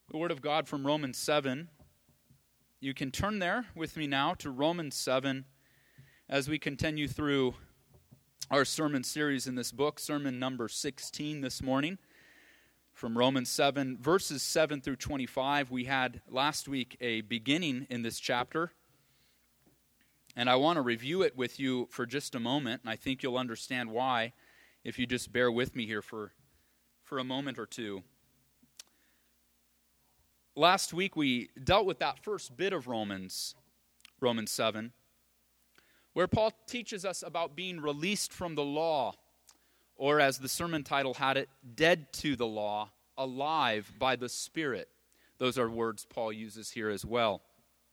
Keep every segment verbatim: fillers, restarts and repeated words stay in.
The Word of God from Romans seven. You can turn there with me now to Romans seven as we continue through our sermon series in this book, sermon number sixteen this morning. From Romans seven, verses seven through twenty-five. We had last week a beginning in this chapter, and I want to review it with you for just a moment, and I think you'll understand why if you just bear with me here for, for a moment or two. Last week we dealt with that first bit of Romans, Romans seven, where Paul teaches us about being released from the law, or as the sermon title had it, dead to the law, alive by the Spirit. Those are words Paul uses here as well.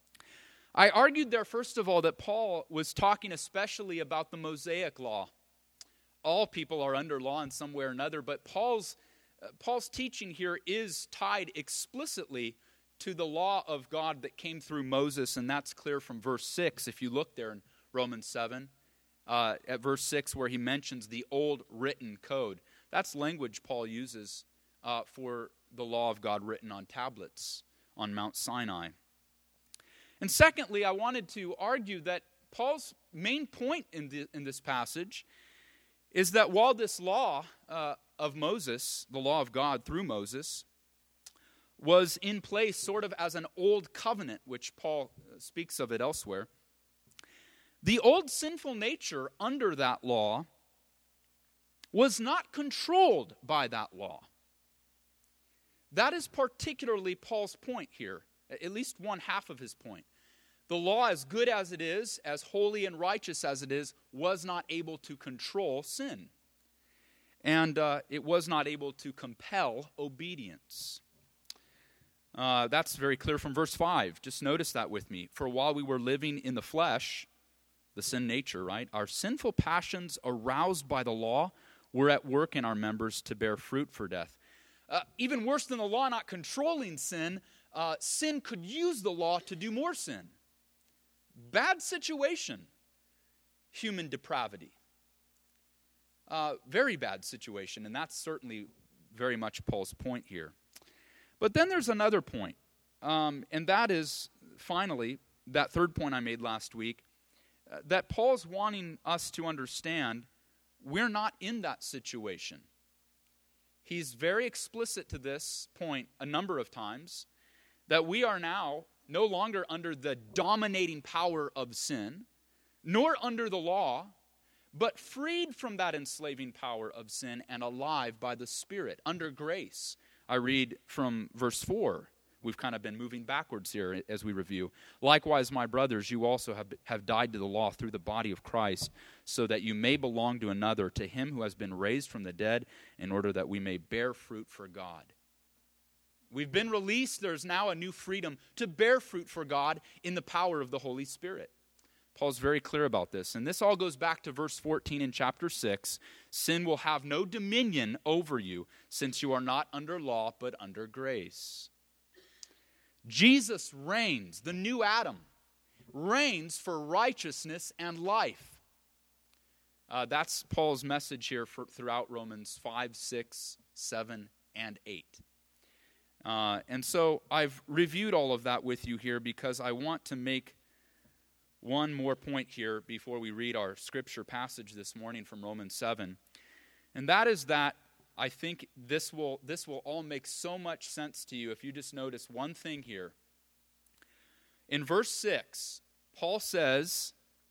I argued there, first of all, that Paul was talking especially about the Mosaic law. All people are under law in some way or another, but Paul's uh, Paul's teaching here is tied explicitly to the law of God that came through Moses, and that's clear from verse six, if you look there in Romans seven. Uh, at verse six, where he mentions the old written code. That's language Paul uses uh, for the law of God written on tablets on Mount Sinai. And secondly, I wanted to argue that Paul's main point in, the, in this passage is that while this law uh, of Moses, the law of God through Moses, was in place sort of as an old covenant, which Paul speaks of it elsewhere, the old sinful nature under that law was not controlled by that law. That is particularly Paul's point here, at least one half of his point. The law, as good as it is, as holy and righteous as it is, was not able to control sin. And uh, it was not able to compel obedience. Uh, that's very clear from verse five. Just notice that with me. For while we were living in the flesh, the sin nature, right? Our sinful passions aroused by the law were at work in our members to bear fruit for death. Uh, even worse than the law not controlling sin, uh, sin could use the law to do more sin. Bad situation, human depravity. Uh, very bad situation, and that's certainly very much Paul's point here. But then there's another point, um, and that is, finally, that third point I made last week, uh, that Paul's wanting us to understand we're not in that situation. He's very explicit to this point a number of times, that we are now no longer under the dominating power of sin, nor under the law, but freed from that enslaving power of sin and alive by the Spirit, under grace. I read from verse four. We've kind of been moving backwards here as we review. Likewise, my brothers, you also have, have died to the law through the body of Christ, so that you may belong to another, to him who has been raised from the dead, in order that we may bear fruit for God. We've been released. There's now a new freedom to bear fruit for God in the power of the Holy Spirit. Paul's very clear about this. And this all goes back to verse fourteen in chapter six. Sin will have no dominion over you, since you are not under law, but under grace. Jesus reigns, the new Adam, reigns for righteousness and life. Uh, that's Paul's message here for, throughout Romans five, six, seven, and eight. Uh, and so I've reviewed all of that with you here because I want to make one more point here before we read our scripture passage this morning from Romans seven. And that is that I think this will this will all make so much sense to you if you just notice one thing here. In verse six, Paul says,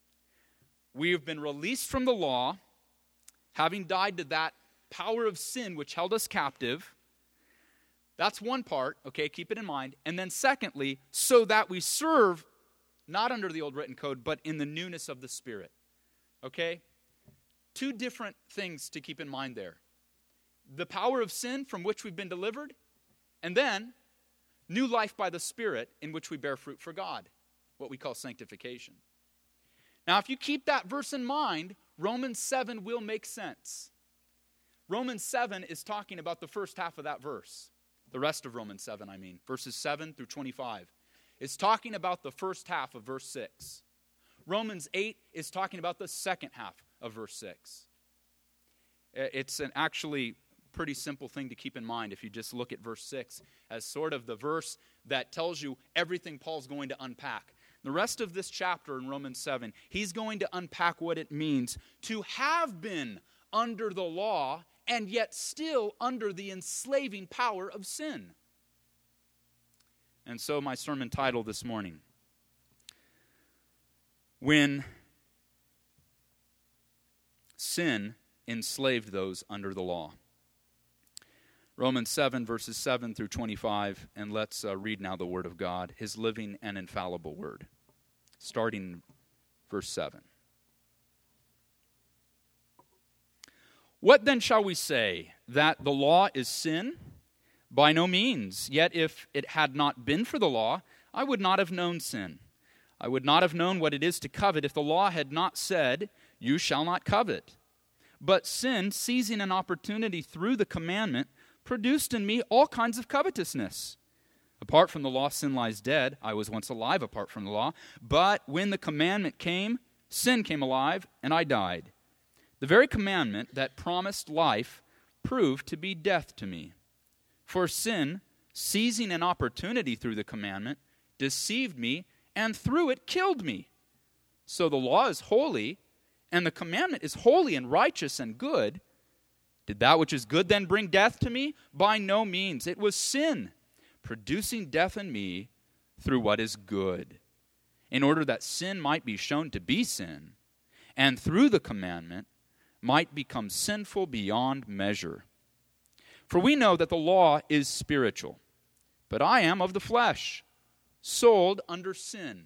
we have been released from the law, having died to that power of sin which held us captive. That's one part, okay, keep it in mind. And then secondly, so that we serve not under the old written code, but in the newness of the Spirit. Okay? Two different things to keep in mind there. The power of sin from which we've been delivered, and then new life by the Spirit in which we bear fruit for God, what we call sanctification. Now, if you keep that verse in mind, Romans seven will make sense. Romans seven is talking about the first half of that verse. The rest of Romans seven, I mean, verses seven through twenty-five. It's talking about the first half of verse six. Romans eight is talking about the second half of verse six. It's an actually pretty simple thing to keep in mind if you just look at verse six as sort of the verse that tells you everything Paul's going to unpack. The rest of this chapter in Romans seven, he's going to unpack what it means to have been under the law and yet still under the enslaving power of sin. And so my sermon title this morning, When Sin Enslaved Those Under the Law. Romans seven, verses seven through twenty-five, and let's uh, read now the Word of God, His living and infallible Word. Starting verse seven. What then shall we say? That the law is sin? By no means. Yet if it had not been for the law, I would not have known sin. I would not have known what it is to covet if the law had not said, you shall not covet. But sin, seizing an opportunity through the commandment, produced in me all kinds of covetousness. Apart from the law, sin lies dead. I was once alive apart from the law. But when the commandment came, sin came alive, and I died. The very commandment that promised life proved to be death to me. For sin, seizing an opportunity through the commandment, deceived me, and through it killed me. So the law is holy, and the commandment is holy and righteous and good. Did that which is good then bring death to me? By no means. It was sin, producing death in me through what is good, in order that sin might be shown to be sin, and through the commandment might become sinful beyond measure. For we know that the law is spiritual, but I am of the flesh, sold under sin.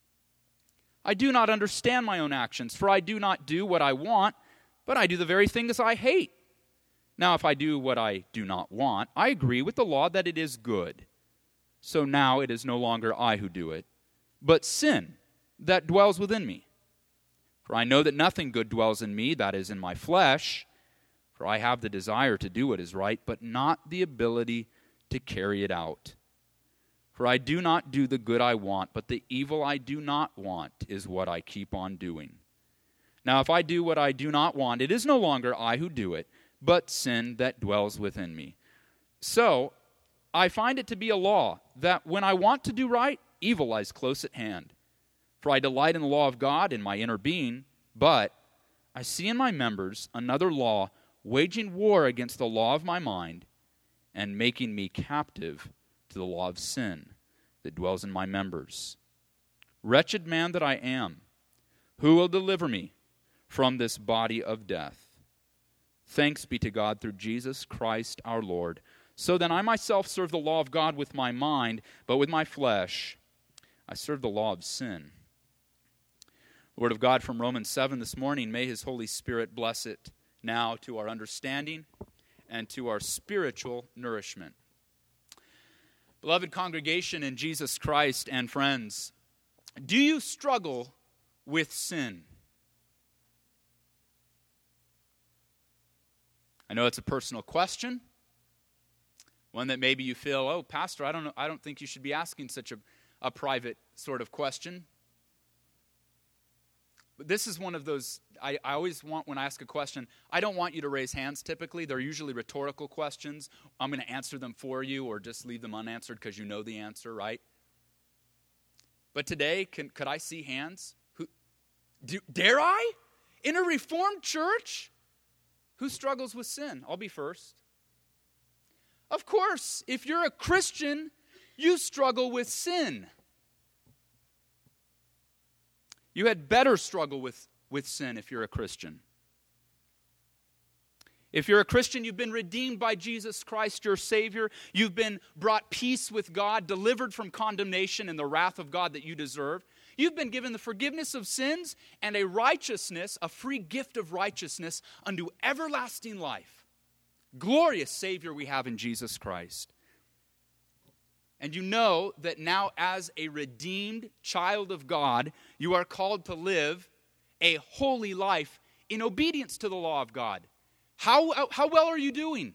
I do not understand my own actions, for I do not do what I want, but I do the very things I hate. Now, if I do what I do not want, I agree with the law that it is good. So now it is no longer I who do it, but sin that dwells within me. For I know that nothing good dwells in me, that is, in my flesh. For I have the desire to do what is right, but not the ability to carry it out. For I do not do the good I want, but the evil I do not want is what I keep on doing. Now if I do what I do not want, it is no longer I who do it, but sin that dwells within me. So I find it to be a law that when I want to do right, evil lies close at hand. For I delight in the law of God in my inner being, but I see in my members another law waging war against the law of my mind and making me captive to the law of sin that dwells in my members. Wretched man that I am, who will deliver me from this body of death? Thanks be to God through Jesus Christ our Lord. So then I myself serve the law of God with my mind, but with my flesh I serve the law of sin. The Word of God from Romans seven this morning, may His Holy Spirit bless it now to our understanding and to our spiritual nourishment. Beloved congregation in Jesus Christ and friends, do you struggle with sin? I know it's a personal question, one that maybe you feel, oh, Pastor, I don't know, I don't think you should be asking such a, a private sort of question. But this is one of those, I, I always want, when I ask a question, I don't want you to raise hands typically. They're usually rhetorical questions. I'm going to answer them for you or just leave them unanswered because you know the answer, right? But today, can, could I see hands? Who, do, dare I? In a Reformed church? Who struggles with sin? I'll be first. Of course, if you're a Christian, you struggle with sin. You had better struggle with, with sin if you're a Christian. If you're a Christian, you've been redeemed by Jesus Christ, your Savior. You've been brought peace with God, delivered from condemnation and the wrath of God that you deserve. You've been given the forgiveness of sins and a righteousness, a free gift of righteousness unto everlasting life. Glorious Savior we have in Jesus Christ. And you know that now as a redeemed child of God, you are called to live a holy life in obedience to the law of God. How, how well are you doing?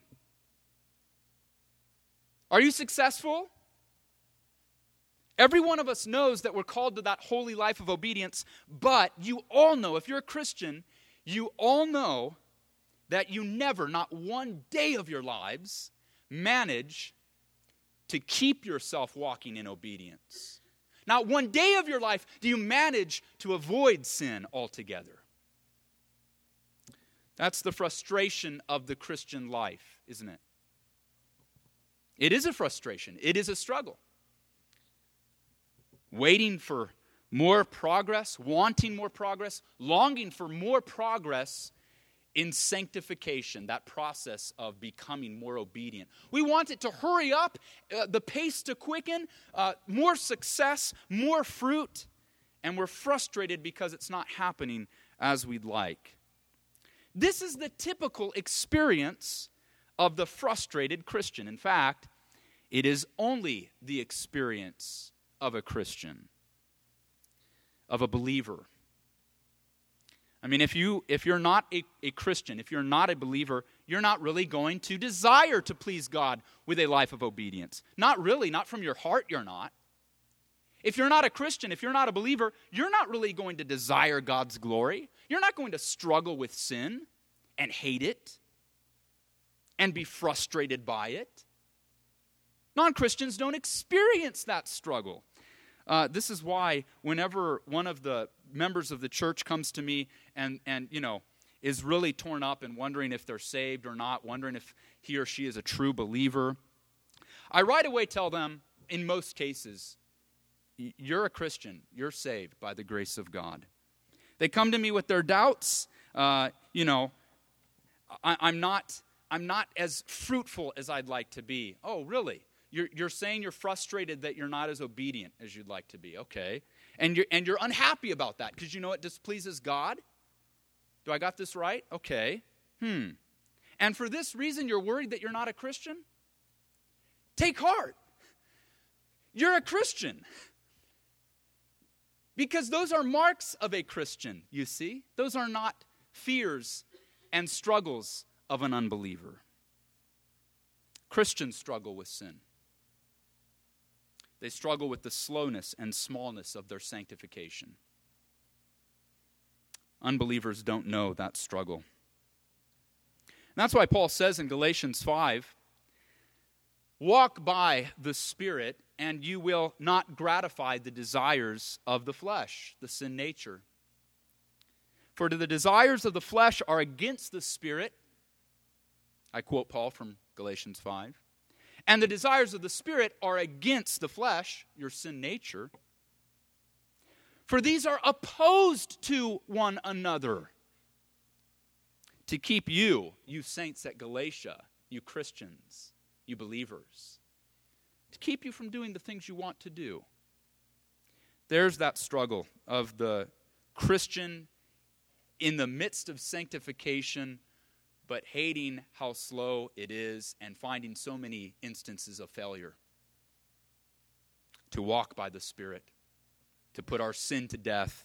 Are you successful? Every one of us knows that we're called to that holy life of obedience, but you all know, if you're a Christian, you all know that you never, not one day of your lives, manage to keep yourself walking in obedience. Not one day of your life do you manage to avoid sin altogether. That's the frustration of the Christian life, isn't it? It is a frustration. It is a struggle. Waiting for more progress, wanting more progress, longing for more progress in sanctification, that process of becoming more obedient. We want it to hurry up, uh, the pace to quicken, uh, more success, more fruit, and we're frustrated because it's not happening as we'd like. This is the typical experience of the frustrated Christian. In fact, it is only the experience of a Christian, of a believer. I mean, if, you, if you're not a, a Christian, if you're not a believer, you're not really going to desire to please God with a life of obedience. Not really, not from your heart you're not. If you're not a Christian, if you're not a believer, you're not really going to desire God's glory. You're not going to struggle with sin and hate it and be frustrated by it. Non-Christians don't experience that struggle. Uh, this is why whenever one of the members of the church comes to me and, and, you know, is really torn up and wondering if they're saved or not, wondering if he or she is a true believer, I right away tell them, in most cases, you're a Christian. You're saved by the grace of God. They come to me with their doubts. Uh, you know, I, I'm not, I'm not as fruitful as I'd like to be. Oh, really? You're, you're saying you're frustrated that you're not as obedient as you'd like to be. Okay. And you're, and you're unhappy about that because you know it displeases God? Do I got this right? Okay. Hmm. And for this reason, you're worried that you're not a Christian? Take heart. You're a Christian. Because those are marks of a Christian, you see. Those are not fears and struggles of an unbeliever. Christians struggle with sin. They struggle with the slowness and smallness of their sanctification. Unbelievers don't know that struggle. And that's why Paul says in Galatians five, walk by the Spirit, and you will not gratify the desires of the flesh, the sin nature. For the desires of the flesh are against the Spirit. I quote Paul from Galatians five. And the desires of the Spirit are against the flesh, your sin nature. For these are opposed to one another, to keep you, you saints at Galatia, you Christians, you believers, to keep you from doing the things you want to do. There's that struggle of the Christian in the midst of sanctification, but hating how slow it is and finding so many instances of failure. To walk by the Spirit, to put our sin to death.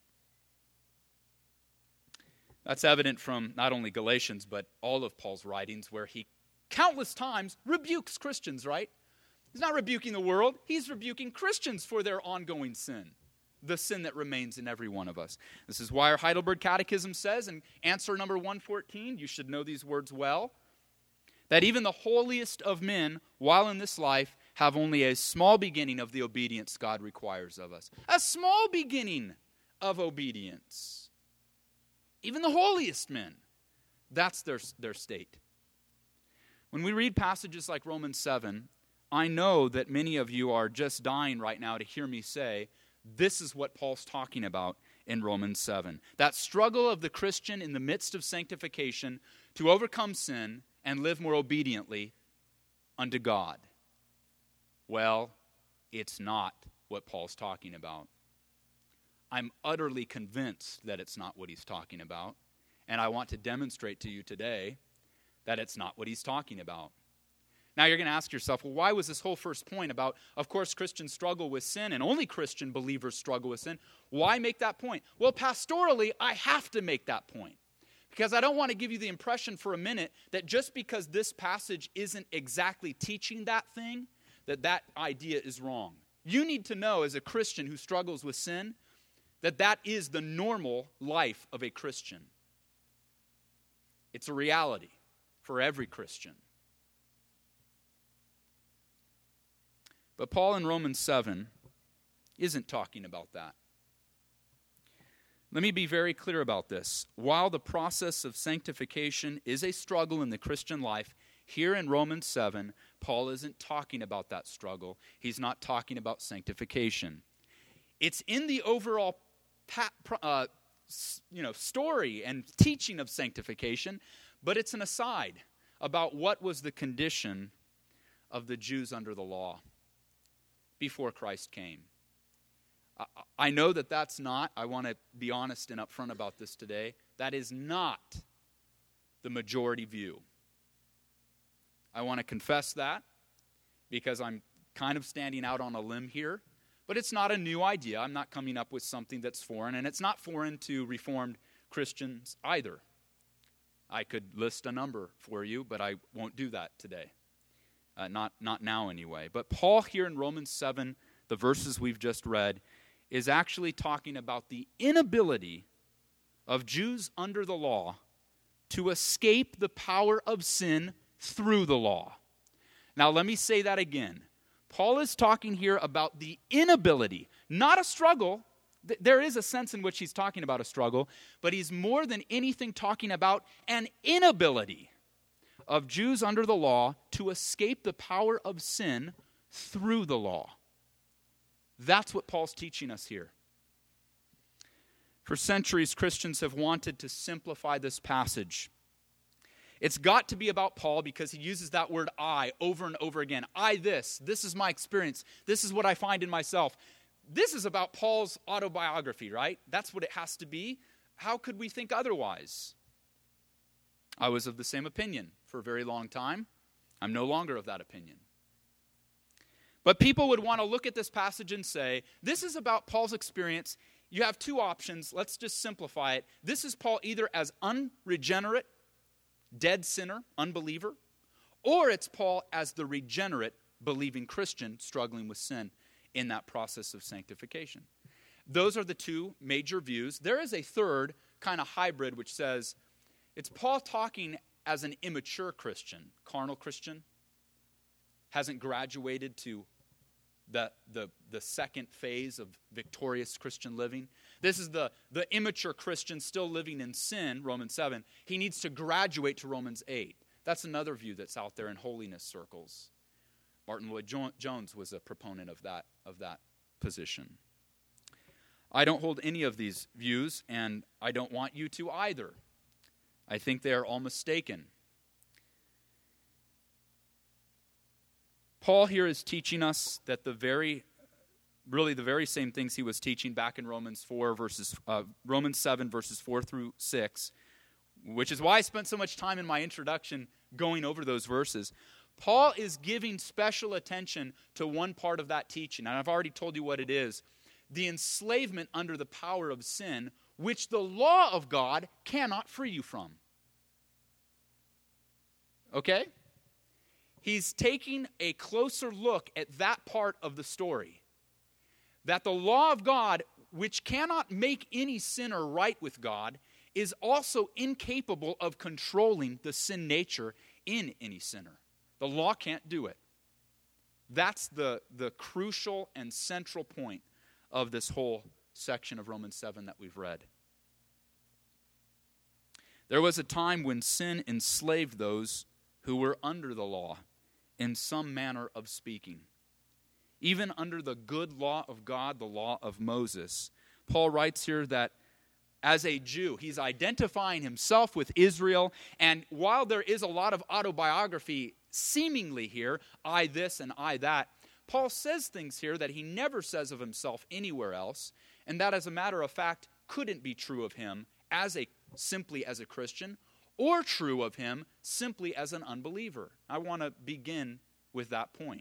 That's evident from not only Galatians, but all of Paul's writings, where he countless times rebukes Christians, right? He's not rebuking the world. He's rebuking Christians for their ongoing sin, the sin that remains in every one of us. This is why our Heidelberg Catechism says in answer number one fourteen, you should know these words well, that even the holiest of men, while in this life, have only a small beginning of the obedience God requires of us. A small beginning of obedience. Even the holiest men, that's their, their state. When we read passages like Romans seven, I know that many of you are just dying right now to hear me say, this is what Paul's talking about in Romans seven. That struggle of the Christian in the midst of sanctification to overcome sin and live more obediently unto God. Well, it's not what Paul's talking about. I'm utterly convinced that it's not what he's talking about. And I want to demonstrate to you today that it's not what he's talking about. Now you're going to ask yourself, well, why was this whole first point about, of course, Christians struggle with sin and only Christian believers struggle with sin? Why make that point? Well, pastorally, I have to make that point. Because I don't want to give you the impression for a minute that just because this passage isn't exactly teaching that thing, that that idea is wrong. You need to know as a Christian who struggles with sin that that is the normal life of a Christian. It's a reality for every Christian. But Paul in Romans seven isn't talking about that. Let me be very clear about this. While the process of sanctification is a struggle in the Christian life, here in Romans seven, Paul isn't talking about that struggle. He's not talking about sanctification. It's in the overall uh, you know, story and teaching of sanctification, but it's an aside about what was the condition of the Jews under the law before Christ came. I know that that's not, I want to be honest and upfront about this today, that is not the majority view. I want to confess that because I'm kind of standing out on a limb here, but it's not a new idea. I'm not coming up with something that's foreign, and it's not foreign to Reformed Christians either. I could list a number for you, but I won't do that today. Uh, not, not now anyway. But Paul here in Romans seven, the verses we've just read, is actually talking about the inability of Jews under the law to escape the power of sin through the law. Now let me say that again. Paul is talking here about the inability, not a struggle. There is a sense in which he's talking about a struggle, but he's more than anything talking about an inability of Jews under the law to escape the power of sin through the law. That's what Paul's teaching us here. For centuries, Christians have wanted to simplify this passage. It's got to be about Paul because he uses that word I over and over again. I this, this is my experience, this is what I find in myself. This is about Paul's autobiography, right? That's what it has to be. How could we think otherwise? I was of the same opinion for a very long time. I'm no longer of that opinion. But people would want to look at this passage and say, this is about Paul's experience. You have two options. Let's just simplify it. This is Paul either as unregenerate, dead sinner, unbeliever, or it's Paul as the regenerate, believing Christian struggling with sin in that process of sanctification. Those are the two major views. There is a third kind of hybrid which says it's Paul talking as an immature Christian, carnal Christian, hasn't graduated to the, the, the second phase of victorious Christian living. This is the, the immature Christian still living in sin, Romans seven. He needs to graduate to Romans eight. That's another view that's out there in holiness circles. Martin Lloyd-Jones was a proponent of that, of that position. I don't hold any of these views, and I don't want you to either. I think they are all mistaken. Paul here is teaching us that the very, really the very same things he was teaching back in Romans four verses, uh, Romans seven verses four through six, which is why I spent so much time in my introduction going over those verses. Paul is giving special attention to one part of that teaching, and I've already told you what it is: the enslavement under the power of sin, which the law of God cannot free you from. Okay? He's taking a closer look at that part of the story. That the law of God, which cannot make any sinner right with God, is also incapable of controlling the sin nature in any sinner. The law can't do it. That's the, the crucial and central point of this whole section of Romans seven that we've read. There was a time when sin enslaved those who were under the law, in some manner of speaking. Even under the good law of God, the law of Moses, Paul writes here that as a Jew, he's identifying himself with Israel, and while there is a lot of autobiography seemingly here, I this and I that, Paul says things here that he never says of himself anywhere else, and that as a matter of fact couldn't be true of him as a simply as a Christian, or true of him simply as an unbeliever. I want to begin with that point.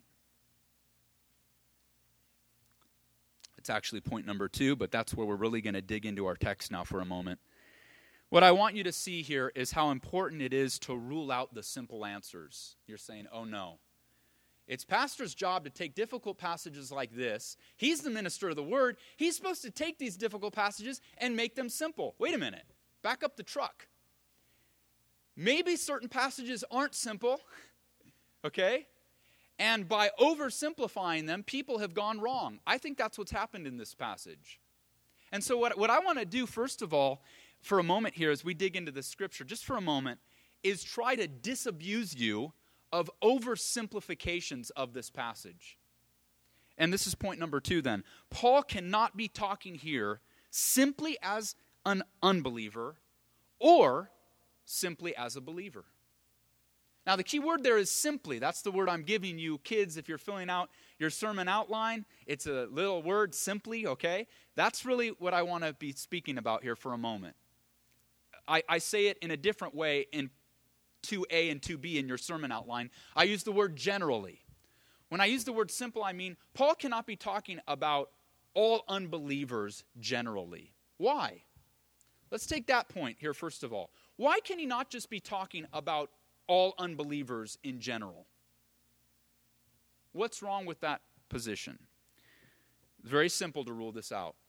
It's actually point number two, but that's where we're really going to dig into our text now for a moment. What I want you to see here is how important it is to rule out the simple answers. You're saying, oh no. It's pastor's job to take difficult passages like this. He's the minister of the word. He's supposed to take these difficult passages and make them simple. Wait a minute. Back up the truck. maybe certain passages aren't simple, okay? And by oversimplifying them, people have gone wrong. I think that's what's happened in this passage. And so what, what I want to do, first of all, for a moment here as we dig into the scripture, just for a moment, is try to disabuse you of oversimplifications of this passage. And this is point number two then. Paul cannot be talking here simply as an unbeliever or simply as a believer. Now the key word there is simply. That's the word I'm giving you, kids, if you're filling out your sermon outline. It's a little word, simply, okay? That's really what I want to be speaking about here for a moment. I, I say it in a different way in two A and two B in your sermon outline. I use the word generally. When I use the word simple, I mean Paul cannot be talking about all unbelievers generally. Why? Let's take that point here first of all. Why can he not just be talking about all unbelievers in general? What's wrong with that position? It's very simple to rule this out.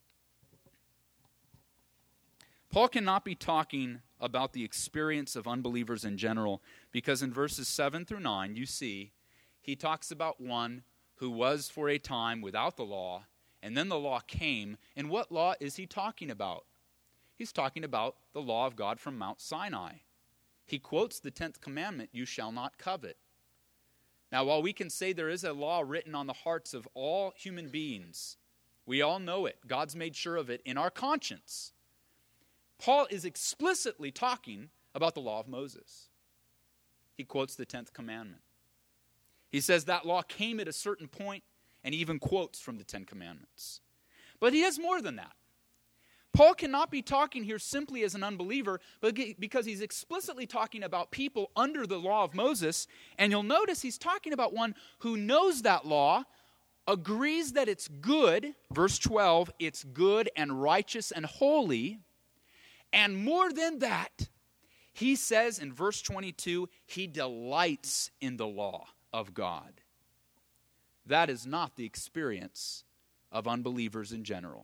Paul cannot be talking about the experience of unbelievers in general because in verses seven through nine, you see, he talks about one who was for a time without the law, and then the law came. And what law is he talking about? He's talking about the law of God from Mount Sinai. He quotes the tenth commandment, you shall not covet. Now, while we can say there is a law written on the hearts of all human beings, we all know it. God's made sure of it in our conscience. Paul is explicitly talking about the law of Moses. He quotes the tenth commandment. He says that law came at a certain point, and he even quotes from the Ten Commandments. But he has more than that. Paul cannot be talking here simply as an unbeliever, but because he's explicitly talking about people under the law of Moses, and you'll notice he's talking about one who knows that law, agrees that it's good, verse twelve, it's good and righteous and holy, and more than that, he says in verse twenty-two, he delights in the law of God. That is not the experience of unbelievers in general.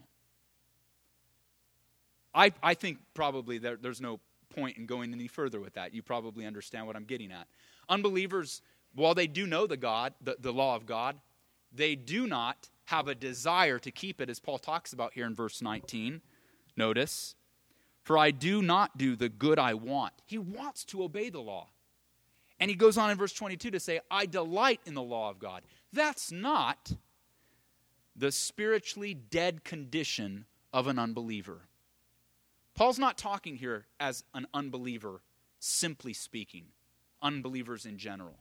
I, I think probably there, there's no point in going any further with that. You probably understand what I'm getting at. Unbelievers, while they do know the God, the, the law of God, they do not have a desire to keep it, as Paul talks about here in verse nineteen. Notice, for I do not do the good I want. He wants to obey the law. And he goes on in verse twenty-two to say, I delight in the law of God. That's not the spiritually dead condition of an unbeliever. Paul's not talking here as an unbeliever, simply speaking. Unbelievers in general.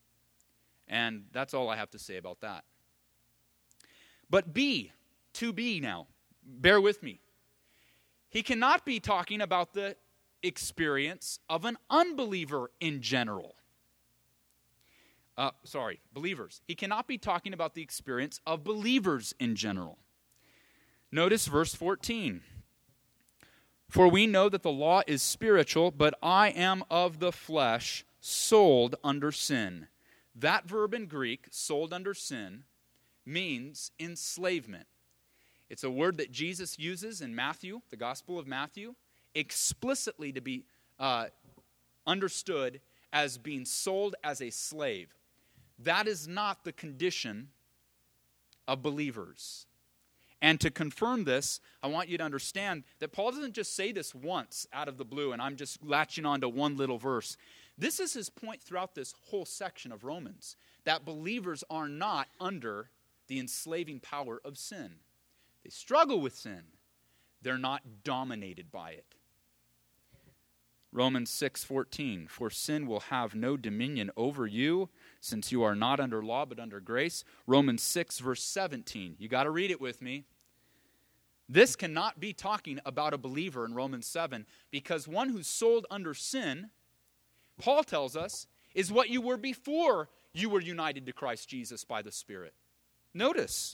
And that's all I have to say about that. But B, two B now. Bear with me. He cannot be talking about the experience of an unbeliever in general. Uh, sorry, believers. He cannot be talking about the experience of believers in general. Notice verse fourteen. For we know that the law is spiritual, but I am of the flesh, sold under sin. That verb in Greek, sold under sin, means enslavement. It's a word that Jesus uses in Matthew, the Gospel of Matthew, explicitly to be uh, understood as being sold as a slave. That is not the condition of believers. And to confirm this, I want you to understand that Paul doesn't just say this once out of the blue, and I'm just latching on to one little verse. This is his point throughout this whole section of Romans, that believers are not under the enslaving power of sin. They struggle with sin. They're not dominated by it. Romans six fourteen, for sin will have no dominion over you, since you are not under law but under grace. Romans six verse seventeen, you got to read it with me. This cannot be talking about a believer in Romans seven, because one who's sold under sin, Paul tells us, is what you were before you were united to Christ Jesus by the Spirit. Notice,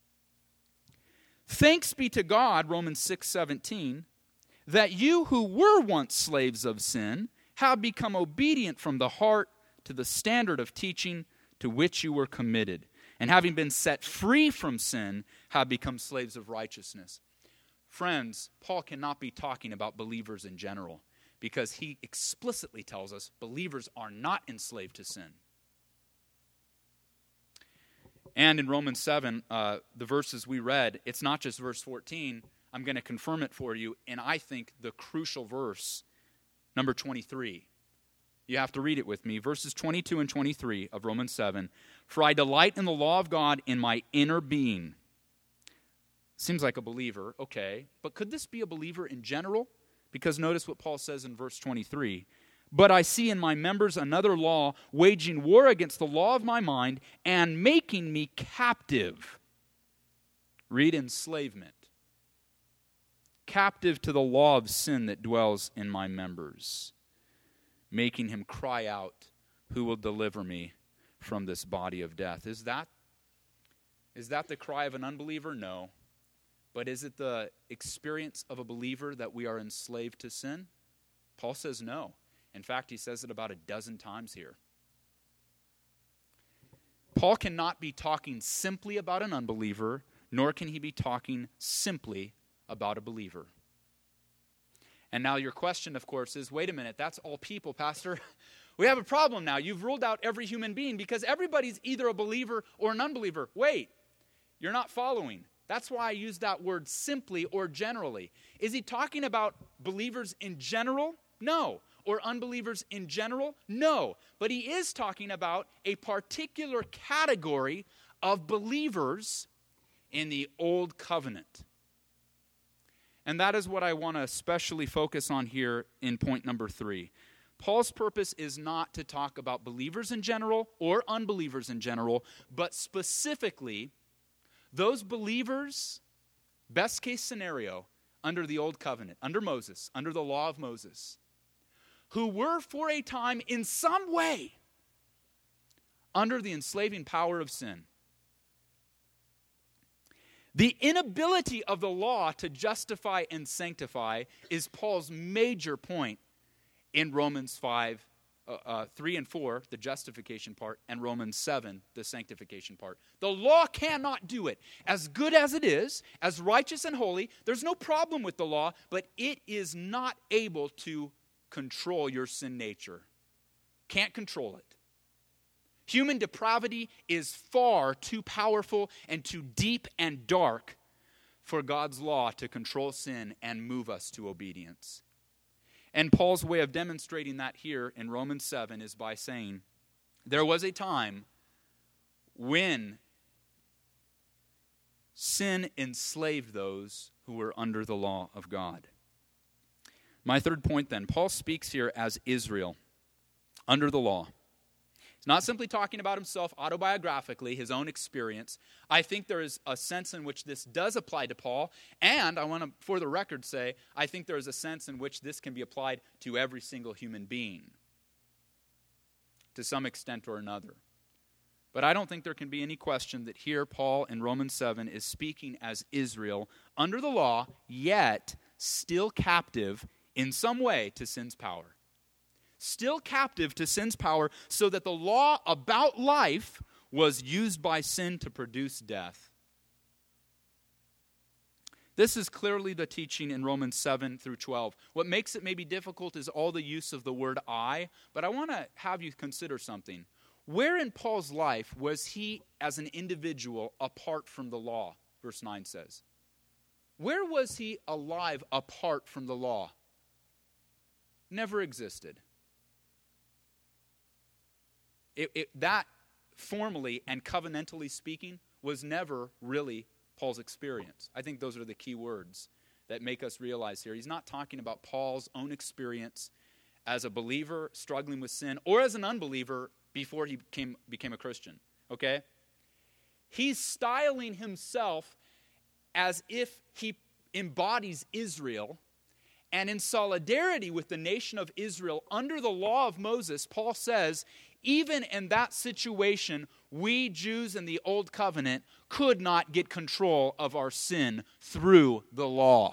thanks be to God, Romans six seventeen, that you who were once slaves of sin have become obedient from the heart to the standard of teaching to which you were committed, and having been set free from sin, have become slaves of righteousness. Friends, Paul cannot be talking about believers in general, because he explicitly tells us believers are not enslaved to sin. And in Romans seven, uh, the verses we read, it's not just verse fourteen. I'm going to confirm it for you, and I think the crucial verse, number twenty-three. You have to read it with me. Verses twenty-two and twenty-three of Romans seven. For I delight in the law of God in my inner being. Seems like a believer, okay. But could this be a believer in general? Because notice what Paul says in verse twenty-three. But I see in my members another law, waging war against the law of my mind and making me captive. Read enslavement. Captive to the law of sin that dwells in my members, making him cry out, who will deliver me from this body of death? Is that, is that the cry of an unbeliever? No. But is it the experience of a believer that we are enslaved to sin? Paul says no. In fact, he says it about a dozen times here. Paul cannot be talking simply about an unbeliever, nor can he be talking simply about a believer. And now your question, of course, is, wait a minute, that's all people, Pastor. We have a problem now. You've ruled out every human being because everybody's either a believer or an unbeliever. Wait, you're not following. That's why I use that word simply or generally. Is he talking about believers in general? No. Or unbelievers in general? No. But he is talking about a particular category of believers in the Old Covenant. And that is what I want to especially focus on here in point number three. Paul's purpose is not to talk about believers in general or unbelievers in general, but specifically those believers, best case scenario, under the Old Covenant, under Moses, under the law of Moses, who were for a time in some way under the enslaving power of sin. The inability of the law to justify and sanctify is Paul's major point in Romans five, uh, uh, three and four, the justification part, and Romans seven, the sanctification part. The law cannot do it. As good as it is, as righteous and holy, there's no problem with the law, but it is not able to control your sin nature. Can't control it. Human depravity is far too powerful and too deep and dark for God's law to control sin and move us to obedience. And Paul's way of demonstrating that here in Romans seven is by saying, there was a time when sin enslaved those who were under the law of God. My third point then, Paul speaks here as Israel, under the law. He's not simply talking about himself autobiographically, his own experience. I think there is a sense in which this does apply to Paul, and I want to, for the record, say, I think there is a sense in which this can be applied to every single human being, to some extent or another. But I don't think there can be any question that here Paul in Romans seven is speaking as Israel, under the law, yet still captive in some way to sin's power. Still captive to sin's power, so that the law about life was used by sin to produce death. This is clearly the teaching in Romans seven through twelve. What makes it maybe difficult is all the use of the word I, but I want to have you consider something. Where in Paul's life was he as an individual apart from the law? Verse nine says. Where was he alive apart from the law? Never existed. It, it, that, formally and covenantally speaking, was never really Paul's experience. I think those are the key words that make us realize here. He's not talking about Paul's own experience as a believer struggling with sin or as an unbeliever before he became, became a Christian. Okay? He's styling himself as if he embodies Israel, and in solidarity with the nation of Israel under the law of Moses, Paul says, even in that situation, we Jews in the Old Covenant could not get control of our sin through the law.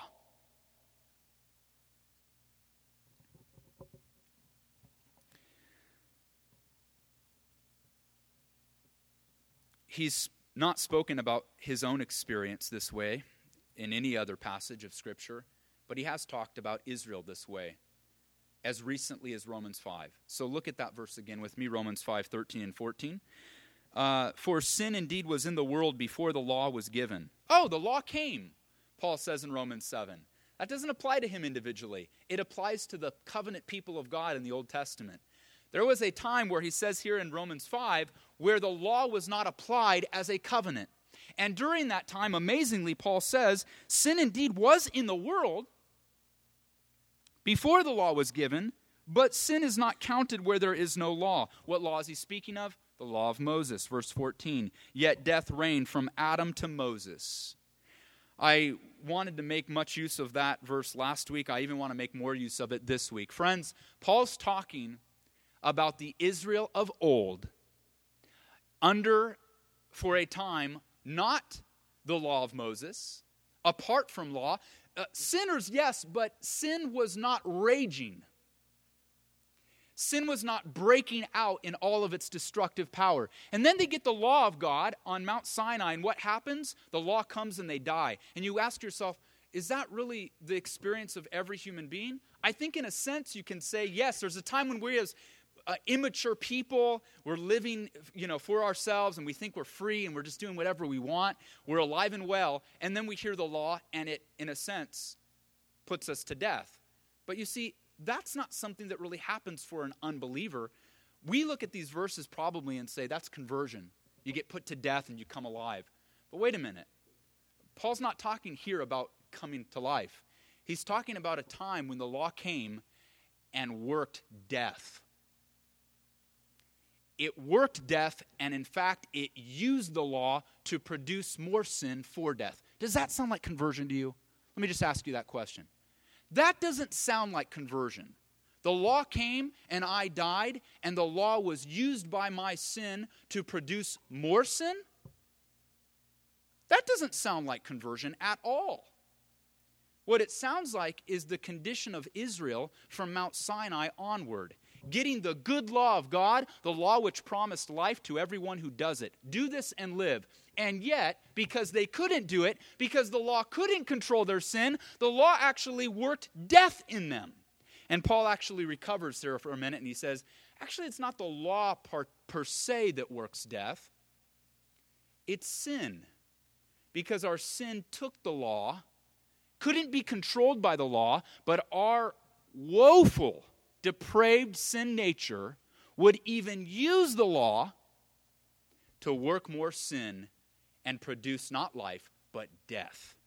He's not spoken about his own experience this way in any other passage of Scripture, but he has talked about Israel this way. as recently as Romans five. So look at that verse again with me, Romans five, thirteen and fourteen. Uh, For sin indeed was in the world before the law was given. Oh, the law came, Paul says in Romans seven. That doesn't apply to him individually. It applies to the covenant people of God in the Old Testament. There was a time where he says here in Romans five where the law was not applied as a covenant. And during that time, amazingly, Paul says, sin indeed was in the world before the law was given, but sin is not counted where there is no law. What law is he speaking of? The law of Moses, verse fourteen. Yet death reigned from Adam to Moses. I wanted to make much use of that verse last week. I even want to make more use of it this week. Friends, Paul's talking about the Israel of old under, for a time, not the law of Moses, apart from law. Uh, sinners, yes, but sin was not raging. Sin was not breaking out in all of its destructive power. And then they get the law of God on Mount Sinai, and what happens? The law comes and they die. And you ask yourself, is that really the experience of every human being? I think in a sense you can say, yes, there's a time when we as uh, immature people, we're living, you know, for ourselves, and we think we're free, and we're just doing whatever we want. We're alive and well, and then we hear the law, and it, in a sense, puts us to death. But you see, that's not something that really happens for an unbeliever. We look at these verses probably and say, that's conversion. You get put to death and you come alive. But wait a minute. Paul's not talking here about coming to life. He's talking about a time when the law came and worked death. It worked death, and in fact, it used the law to produce more sin for death. Does that sound like conversion to you? Let me just ask you that question. That doesn't sound like conversion. The law came and I died, and the law was used by my sin to produce more sin? That doesn't sound like conversion at all. What it sounds like is the condition of Israel from Mount Sinai onward. Getting the good law of God, the law which promised life to everyone who does it. Do this and live. And yet, because they couldn't do it, because the law couldn't control their sin, the law actually worked death in them. And Paul actually recovers there for a minute, and he says, actually, it's not the law per, per se that works death. It's sin. Because our sin took the law, couldn't be controlled by the law, but our woeful, depraved sin nature would even use the law to work more sin and produce not life, but death.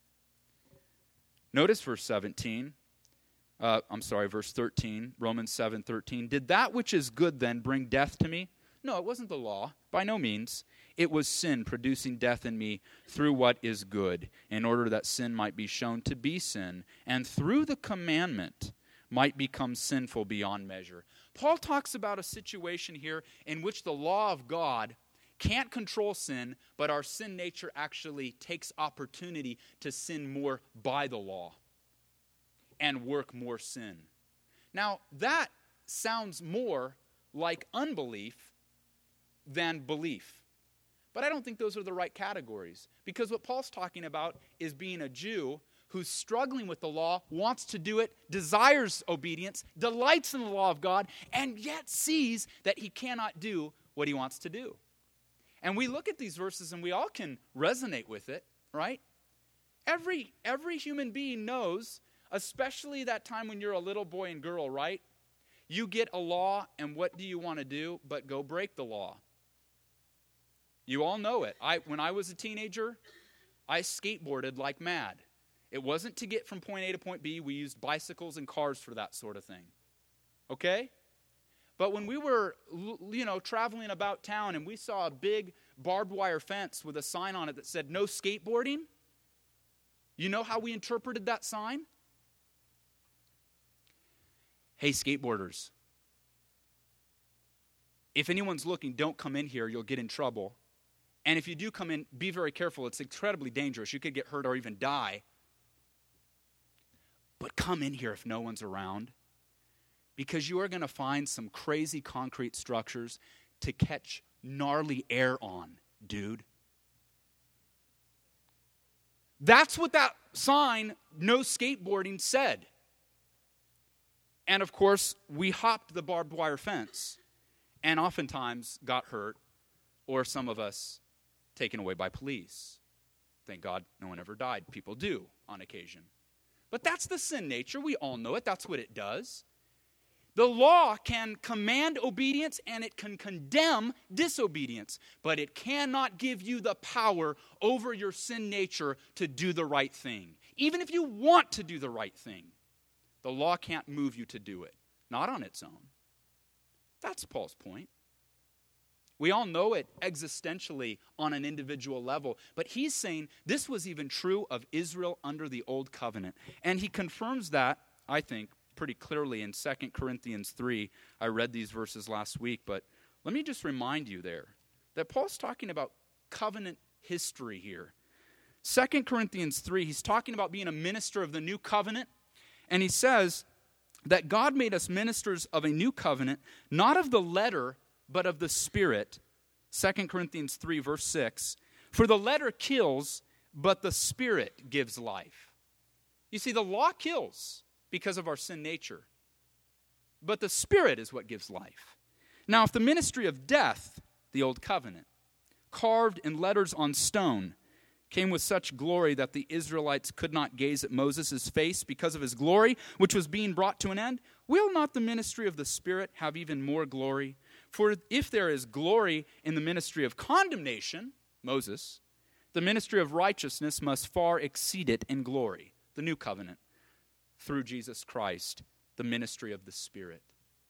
Notice verse seventeen. Uh, I'm sorry, verse thirteen, Romans seven thirteen. Did that which is good then bring death to me? No, it wasn't the law. By no means. It was sin producing death in me through what is good, in order that sin might be shown to be sin, and through the commandment might become sinful beyond measure. Paul talks about a situation here in which the law of God can't control sin, but our sin nature actually takes opportunity to sin more by the law and work more sin. Now, that sounds more like unbelief than belief. But I don't think those are the right categories, because what Paul's talking about is being a Jew who's struggling with the law, wants to do it, desires obedience, delights in the law of God, and yet sees that he cannot do what he wants to do. And we look at these verses and we all can resonate with it, right? Every, every human being knows, especially that time when you're a little boy and girl, right? You get a law, and what do you want to do but go break the law? You all know it. I, when I was a teenager, I skateboarded like mad. It wasn't to get from point A to point B. We used bicycles and cars for that sort of thing. Okay? But when we were, you know, traveling about town and we saw a big barbed wire fence with a sign on it that said no skateboarding, you know how we interpreted that sign? Hey, skateboarders, if anyone's looking, don't come in here. You'll get in trouble. And if you do come in, be very careful. It's incredibly dangerous. You could get hurt or even die. But come in here if no one's around, because you are going to find some crazy concrete structures to catch gnarly air on, dude. That's what that sign, no skateboarding, said. And of course, we hopped the barbed wire fence and oftentimes got hurt, or some of us taken away by police. Thank God no one ever died. People do on occasion. But that's the sin nature. We all know it. That's what it does. The law can command obedience and it can condemn disobedience, but it cannot give you the power over your sin nature to do the right thing. Even if you want to do the right thing, the law can't move you to do it, not on its own. That's Paul's point. We all know it existentially on an individual level, but he's saying this was even true of Israel under the Old Covenant. And he confirms that, I think, pretty clearly in Second Corinthians three. I read these verses last week, but let me just remind you there that Paul's talking about covenant history here. Second Corinthians three, he's talking about being a minister of the new covenant, and he says that God made us ministers of a new covenant, not of the letter, but of the Spirit. Second Corinthians three, verse six. For the letter kills, but the Spirit gives life. You see, the law kills because of our sin nature, but the Spirit is what gives life. Now, if the ministry of death, the old covenant, carved in letters on stone, came with such glory that the Israelites could not gaze at Moses' face because of his glory, which was being brought to an end, will not the ministry of the Spirit have even more glory? For if there is glory in the ministry of condemnation, Moses, the ministry of righteousness must far exceed it in glory, the new covenant, through Jesus Christ, the ministry of the Spirit.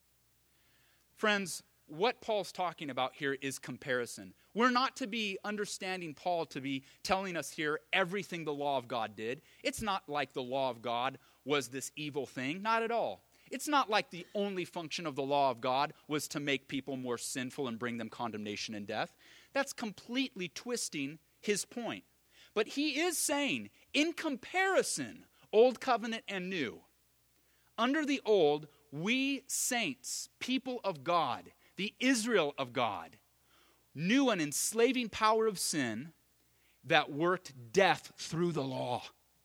Friends, what Paul's talking about here is comparison. We're not to be understanding Paul to be telling us here everything the law of God did. It's not like the law of God was this evil thing, not at all. It's not like the only function of the law of God was to make people more sinful and bring them condemnation and death. That's completely twisting his point. But he is saying, in comparison, Old Covenant and New, under the Old, we saints, people of God, the Israel of God, knew an enslaving power of sin that worked death through the law.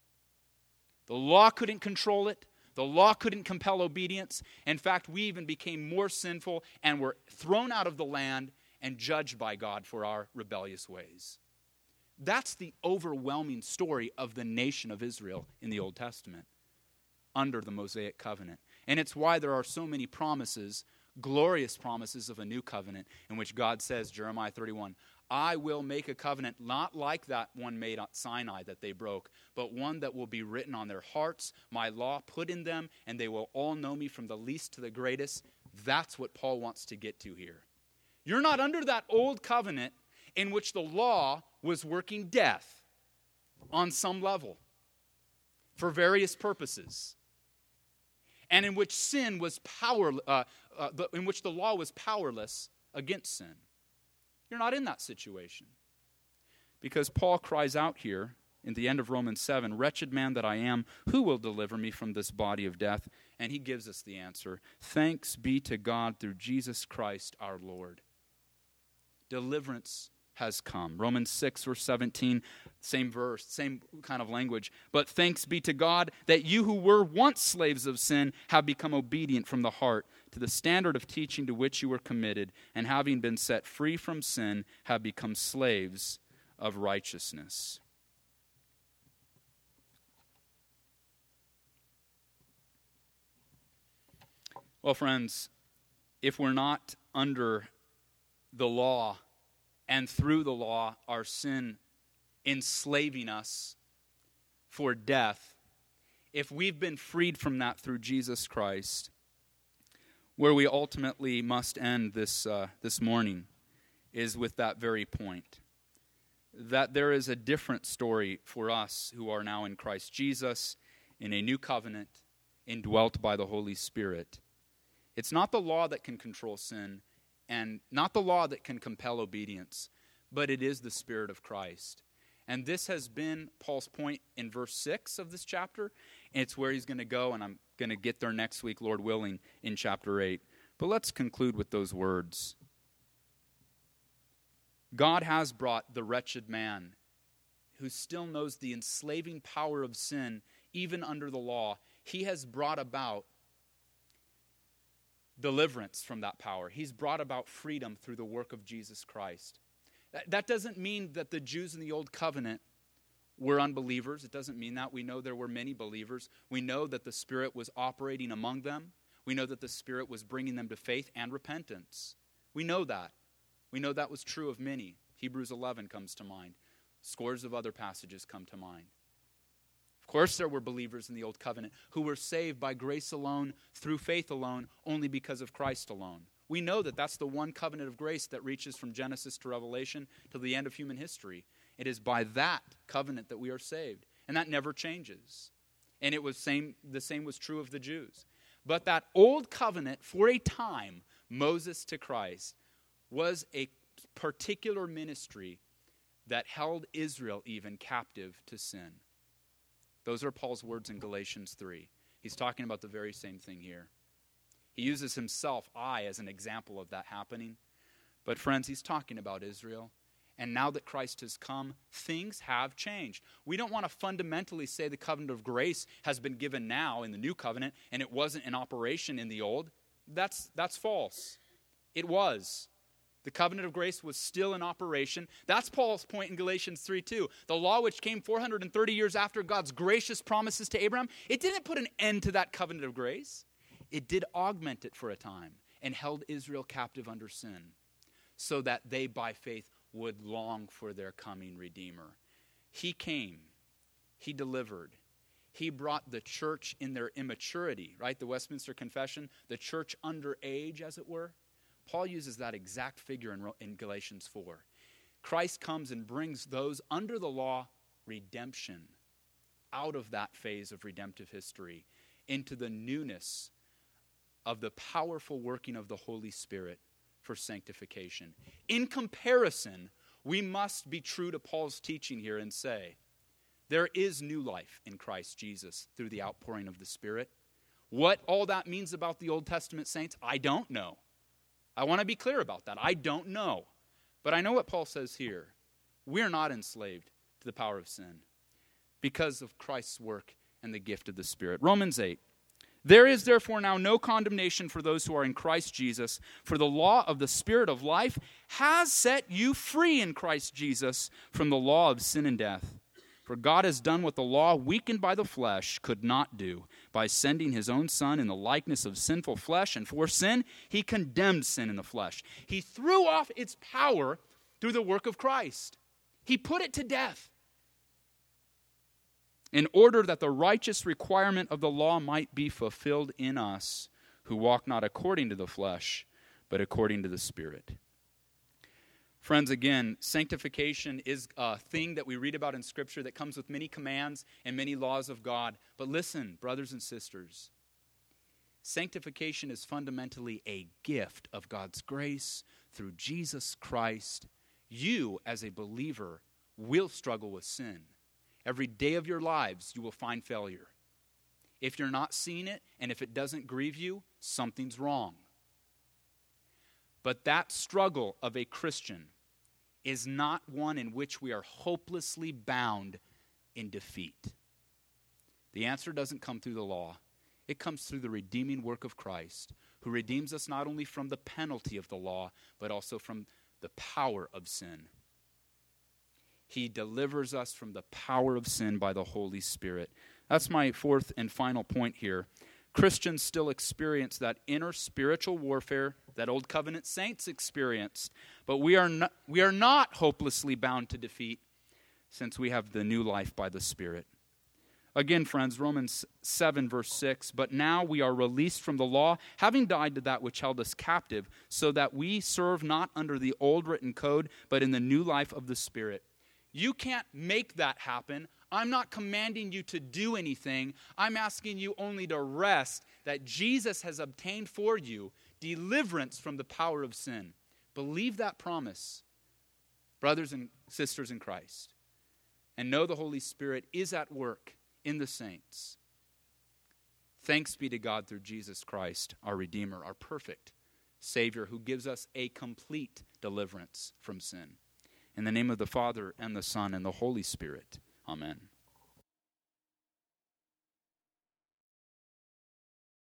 The law couldn't control it. The law couldn't compel obedience. In fact, we even became more sinful and were thrown out of the land and judged by God for our rebellious ways. That's the overwhelming story of the nation of Israel in the Old Testament under the Mosaic covenant. And it's why there are so many promises, glorious promises of a new covenant in which God says, Jeremiah thirty-one, I will make a covenant not like that one made at Sinai that they broke, but one that will be written on their hearts, my law put in them, and they will all know me from the least to the greatest. That's what Paul wants to get to here. You're not under that old covenant in which the law was working death on some level for various purposes, and in which sin was power, uh, uh, the, in which the law was powerless against sin. You're not in that situation. Because Paul cries out here in the end of Romans seven, wretched man that I am, who will deliver me from this body of death? And he gives us the answer. Thanks be to God through Jesus Christ our Lord. Deliverance has come. Romans six, verse seventeen, same verse, same kind of language. But thanks be to God that you who were once slaves of sin have become obedient from the heart to the standard of teaching to which you were committed, and having been set free from sin, have become slaves of righteousness. Well, friends, if we're not under the law, and through the law, our sin enslaving us for death, if we've been freed from that through Jesus Christ, where we ultimately must end this, uh, this morning is with that very point. That there is a different story for us who are now in Christ Jesus, in a new covenant, indwelt by the Holy Spirit. It's not the law that can control sin, and not the law that can compel obedience, but it is the Spirit of Christ. And this has been Paul's point in verse six of this chapter, and it's where he's going to go, and I'm going to get there next week, Lord willing, in chapter eight. But let's conclude with those words. God has brought the wretched man who still knows the enslaving power of sin, even under the law. He has brought about deliverance from that power. He's brought about freedom through the work of Jesus Christ. That, that doesn't mean that the Jews in the Old Covenant were unbelievers. It doesn't mean that. We know there were many believers. We know that the Spirit was operating among them. We know that the Spirit was bringing them to faith and repentance. We know that. We know that was true of many. Hebrews eleven comes to mind. Scores of other passages come to mind. Of course, there were believers in the Old Covenant who were saved by grace alone, through faith alone, only because of Christ alone. We know that that's the one covenant of grace that reaches from Genesis to Revelation to the end of human history. It is by that covenant that we are saved, and that never changes. And it was same. The same was true of the Jews. But that old covenant, for a time, Moses to Christ, was a particular ministry that held Israel even captive to sin. Those are Paul's words in Galatians three. He's talking about the very same thing here. He uses himself, I, as an example of that happening. But friends, he's talking about Israel. And now that Christ has come, things have changed. We don't want to fundamentally say the covenant of grace has been given now in the new covenant and it wasn't in operation in the old. That's, that's false. It was. The covenant of grace was still in operation. That's Paul's point in Galatians three two. The law which came four hundred thirty years after God's gracious promises to Abraham, it didn't put an end to that covenant of grace. It did augment it for a time and held Israel captive under sin so that they by faith would long for their coming Redeemer. He came. He delivered. He brought the church in their immaturity, right? The Westminster Confession, the church under age, as it were. Paul uses that exact figure in, in Galatians four. Christ comes and brings those under the law redemption out of that phase of redemptive history into the newness of the powerful working of the Holy Spirit for sanctification. In comparison, we must be true to Paul's teaching here and say, there is new life in Christ Jesus through the outpouring of the Spirit. What all that means about the Old Testament saints, I don't know. I want to be clear about that. I don't know. But I know what Paul says here. We're not enslaved to the power of sin because of Christ's work and the gift of the Spirit. Romans eight. There is therefore now no condemnation for those who are in Christ Jesus, for the law of the Spirit of life has set you free in Christ Jesus from the law of sin and death. For God has done what the law, weakened by the flesh, could not do, by sending his own Son in the likeness of sinful flesh, and for sin, he condemned sin in the flesh. He threw off its power through the work of Christ. He put it to death, in order that the righteous requirement of the law might be fulfilled in us, who walk not according to the flesh, but according to the Spirit. Friends, again, sanctification is a thing that we read about in Scripture that comes with many commands and many laws of God. But listen, brothers and sisters, sanctification is fundamentally a gift of God's grace through Jesus Christ. You, as a believer, will struggle with sin. Every day of your lives, you will find failure. If you're not seeing it, and if it doesn't grieve you, something's wrong. But that struggle of a Christian is not one in which we are hopelessly bound in defeat. The answer doesn't come through the law. It comes through the redeeming work of Christ, who redeems us not only from the penalty of the law, but also from the power of sin. He delivers us from the power of sin by the Holy Spirit. That's my fourth and final point here. Christians still experience that inner spiritual warfare that Old Covenant saints experienced. But we are not, we are not hopelessly bound to defeat, since we have the new life by the Spirit. Again, friends, Romans seven, verse six, but now we are released from the law, having died to that which held us captive, so that we serve not under the old written code, but in the new life of the Spirit. You can't make that happen. I'm not commanding you to do anything. I'm asking you only to rest that Jesus has obtained for you deliverance from the power of sin. Believe that promise, brothers and sisters in Christ, and know the Holy Spirit is at work in the saints. Thanks be to God through Jesus Christ, our Redeemer, our perfect Savior, who gives us a complete deliverance from sin. In the name of the Father, and the Son, and the Holy Spirit. Amen.